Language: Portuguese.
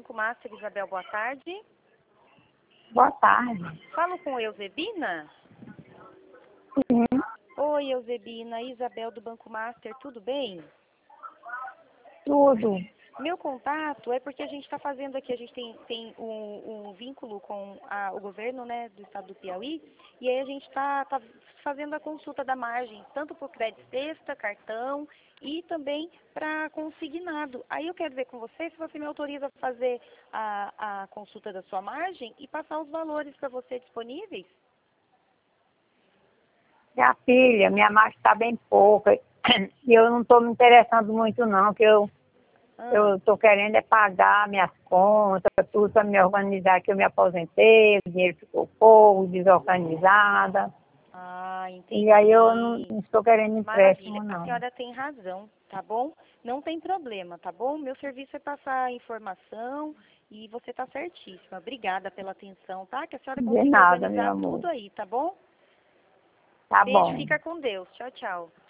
Banco Master, Isabel, boa tarde. Boa tarde. Falo com Eusebina? Sim, Oi, Eusebina, Isabel do Banco Master, tudo bem? tudo. Meu contato é porque a gente está fazendo aqui, a gente tem um vínculo com o governo, né, do estado do Piauí, e aí a gente está fazendo a consulta da margem, tanto por crédito sexta, cartão e também para consignado. Aí eu quero ver com você se você me autoriza a fazer a consulta da sua margem e passar os valores para você disponíveis. Minha filha, minha marcha está bem pouca. E eu não estou me interessando muito não, que eu estou querendo é pagar minhas contas, tudo para me organizar, que eu me aposentei, o dinheiro ficou pouco, desorganizada. Entendi. E aí eu não estou querendo empréstimo Maravilha, a não. senhora tem razão, tá bom? Não tem problema, tá bom? Meu serviço é passar a informação e você tá certíssima. Obrigada pela atenção, tá? Que a senhora De consiga nada, meu organizar amor. tudo aí, tá bom? Tá Beijo, bom. fica com Deus. Tchau, tchau.